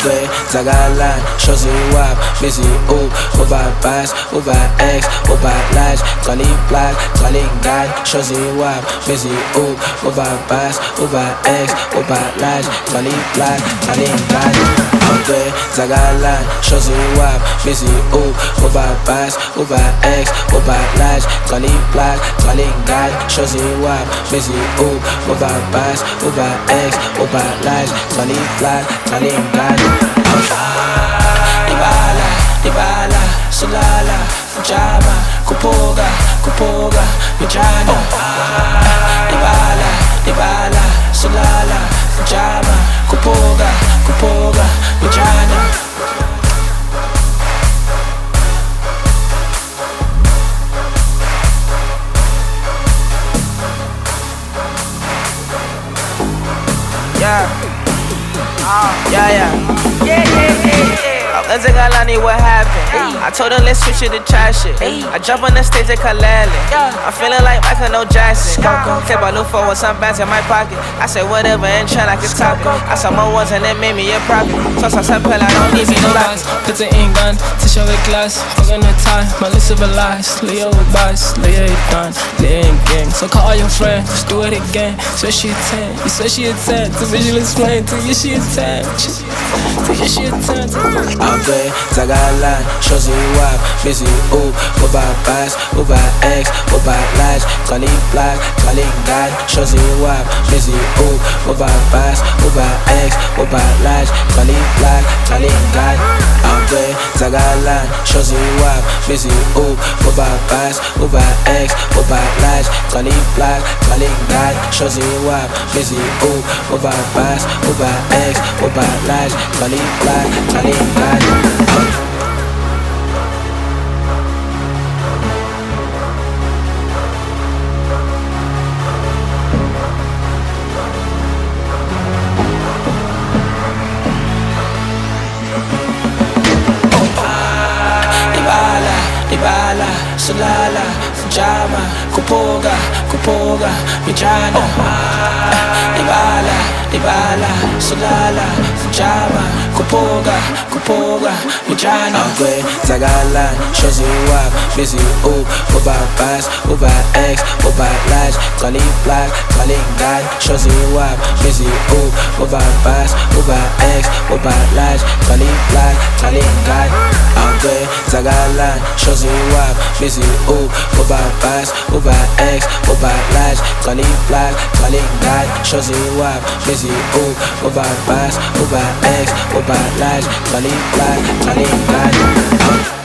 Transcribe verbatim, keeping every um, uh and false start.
zagalan, shozi wap, busy up, over pass, over X, over large, calling black, calling God, shozi wap, busy up, over pass, over X, over large, calling black, calling God. Okay, zagalan, shozi wap, busy up, over pass, over X, over large, calling black, calling God, shozi wap, busy up, over pass, over X, over large, calling black, calling God. Ibala, Ibala, Sulala, Fujama, Kupoga, Kupoga, Vijana. Ibala, Ibala, Sulala, Fujama, Kupoga, Kupoga, Vijana. Yeah. Yeah, yeah. Yeah, yeah, yeah, yeah. Let's take Alani, what happened? Hey. I told her let's switch it to trash shit. Hey. I jump on the stage at Kalali. Yeah. I'm feeling like Michael no Jackson. Take my look for some bands in my pocket. I said whatever and try like it's top it. I saw more ones and that made me a profit. So I said I don't need me no lies. Put it in gun, t-shirt with glass. Hug on the tie, my list of lies. Leo with bias, Leo it done, Leo in gang. So call all your friends, just do it again. So she a ten, you said she a ten. To visual explain, to you she a ten. To you she a ten. Okay, zagalan, shozi wap, busy up, over pass, over X, over large, calling black, calling God, shozi wap, busy up, over pass, over X, over large, calling black, calling God. Okay, zagalan, shozi wap, busy up, over pass, over X, over large, calling black, calling God, shozi wap, busy up, over pass, over X, over large, calling black, calling God. Ibala, Ibala, Sulala, Fujama, Kupoga, Kupoga, Vijana. Ibala, Ibala, Sulala, Fujama, Kupoga, Kupoga, Vijana. Okay, zagalan, shozi wap, busy up, over pass, over X, over large, calling black, calling God, shozi wap, busy up, over pass, over X, over large, calling black, calling God. Okay, zagalan, shozi wap, busy up, over pass, over X, over large, calling black, calling God, shozi wap, busy up, over pass, over X, over large, calling black, calling God.